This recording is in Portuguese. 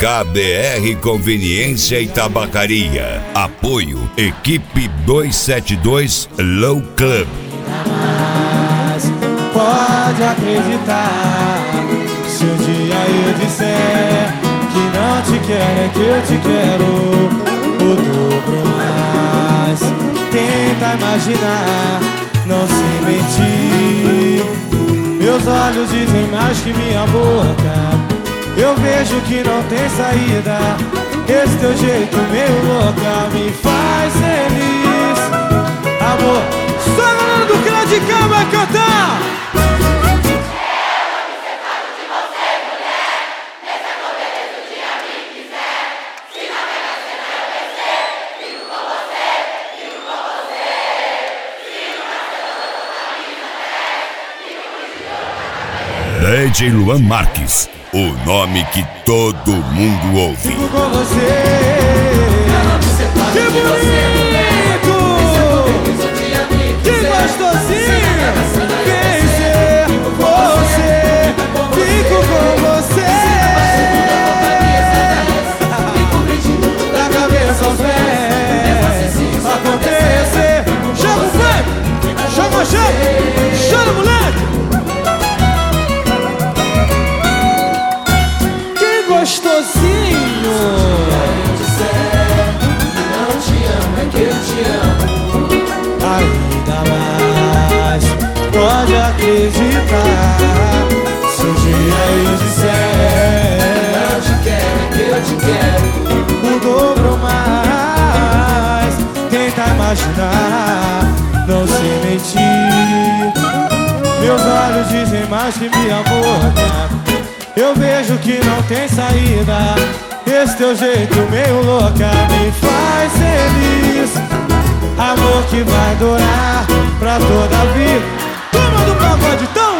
KBR Conveniência e Tabacaria. Apoio Equipe 272 Low Club. Mas pode acreditar, se um dia eu disser que não te quero, é que eu te quero o dobro mais. Tenta imaginar, não se mentir. Meus olhos dizem mais que minha boca. Eu vejo que não tem saída. Esse teu jeito meio louca me faz feliz. Amor, só a galera do Cradicão vai cantar. DJ Luan Marques, o nome que todo mundo ouve. Fico com você. Que bonito! Que gostosinho! Quem ser você? Fico com você. Da cabeça aos pés acontecer. Chama o funk! Chama, chama! Chama, moleque! Gostosinho. Não te amo, é que eu te amo. Ainda mais, pode acreditar, se um dia eu disser não te quero, é que eu te quero o dobro mais. Tenta imaginar, não se mentir. Meus olhos dizem mais que minha boca. Eu vejo que não tem saída. Esse teu jeito meio louca me faz feliz. Amor que vai durar pra toda a vida. Toma do pagode, toma!